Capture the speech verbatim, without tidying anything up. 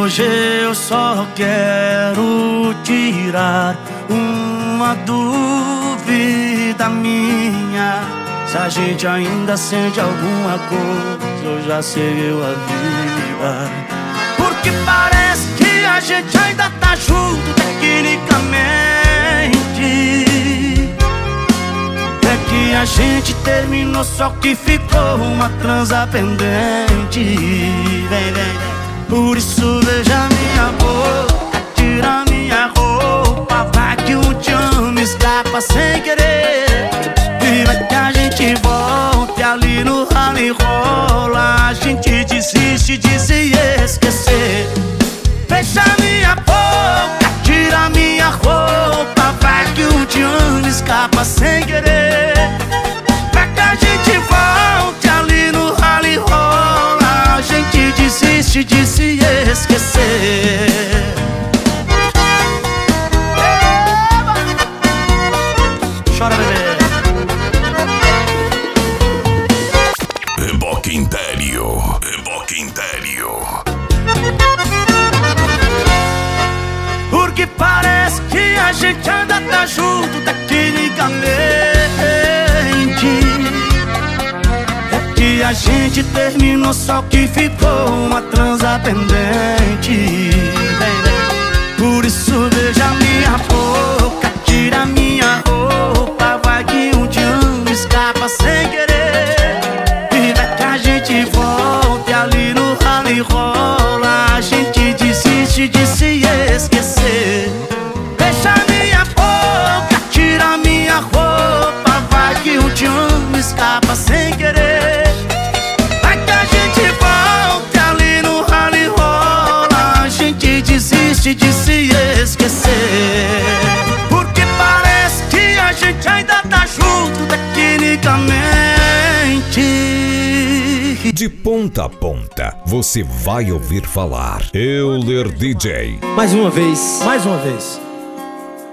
Hoje eu só quero tirar uma dúvida minha. Se a gente ainda sente alguma coisa, eu já seguiu a vida. Porque parece que a gente ainda tá junto tecnicamente. É que a gente terminou, só que ficou uma transa pendente. Vem, vem, vem. Por isso veja minha boca, tira minha roupa, vai que um te amo escapa sem querer. E vai que a gente volta e ali no rally rola, a gente desiste de se esquecer. Fecha minha boca, tira minha roupa, vai que um te amo escapa sem querer. Vai que a gente volta e ali no rally rola, a gente desiste de se esquecer. Chora, bebê. Reboque interior, reboque interior. Porque parece que a gente ainda tá junto tecnicamente. É que a gente terminou, só que ficou uma transa pendente. Vem, vem. Por isso veja minha boca, tira minha roupa, vai que um te amo escapa sem querer. E vai que a gente volta e ali no rally rola, a gente desiste de se esquecer. Fecha minha boca, tira minha roupa, vai que um te amo escapa sem querer. Vai que a gente volta e ali no rally rola, a gente desiste de se esquecer. Porque parece que a gente ainda tá junto tecnicamente. De ponta a ponta, você vai ouvir falar Euler D J. Mais uma vez, mais uma vez.